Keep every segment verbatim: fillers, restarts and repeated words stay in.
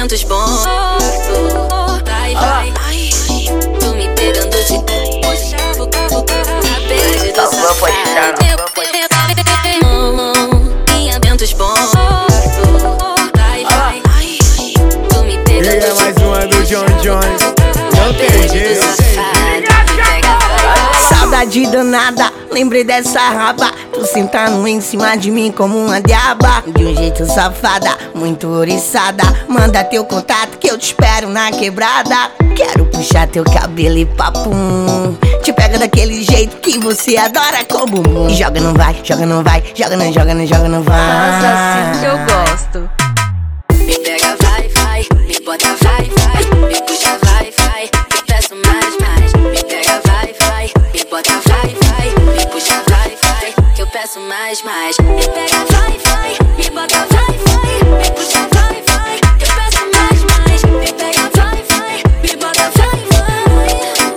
eventos bons. Vai, vai, tu me pegando de puxa, beijo do safado. Em eventos bons. Vai, vai, tu me pegando de puxa. E é mais uma do John John. Não tem jeito. Saudade danada, lembrei dessa raba. Tu sentando em cima de mim como uma diaba. De um jeito safada, muito oriçada. Manda teu contato que eu te espero na quebrada. Quero puxar teu cabelo e papum. Te pega daquele jeito que você adora com bumbum. Joga não vai, joga não vai, joga não, joga não, joga não vai. Nossa, assim que eu gosto. Me pega, vai, vai, me bota, vai, vai, me puxa, vai, vai, eu peço mais, mais. Me pega, vai, vai, me bota, vai, vai, me puxa, vai, vai, que eu peço mais, mais. Me pega, vai, vai, me bota, vai, vai, me puxa, vai, vai, que eu peço mais, mais. Me pega, vai, vai, me bota, vai, vai.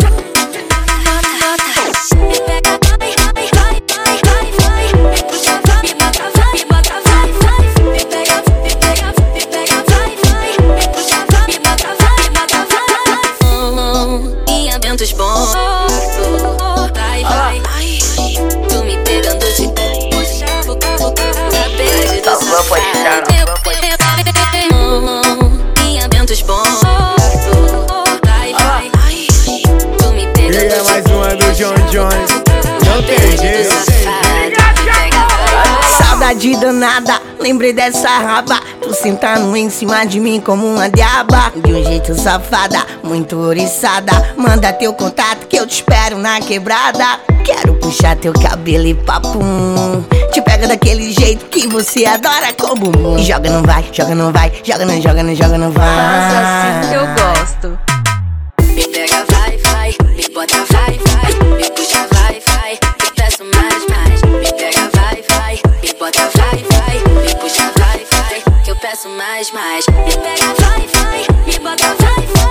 Me pega, vai, vai, vai, vai, vai, me puxa, vai, me bota, vai, me bota, vai, vai. Me pega, me pega, me pega, vai, vai, me puxa, vai, me bota, vai, me bota, vai. Em eventos bons. Vai, vai, tu me pegando de puxa, beijo do safado. Em eventos bons. Vai, vai, tu me pegando de e é mais uma do John John. Não tem jeito. Saudade danada, lembrei dessa raba. Tu sentando em cima de mim como uma diaba. De um jeito safada, muito oriçada. Manda teu contato que eu te espero na quebrada. Quero puxar teu cabelo e papum. Te pega daquele jeito que você adora com bumbum. Joga não vai, joga não vai, joga não, joga não, joga não vai. Nossa, assim que eu gosto. Me pega, vai, vai, me bota, vai, vai, me puxa, vai, vai, eu peço mais, mais. Me pega, vai, vai, me bota, vai, vai, me puxa, vai, vai, que eu peço mais, mais. Me pega, vai, vai, me bota, vai, vai.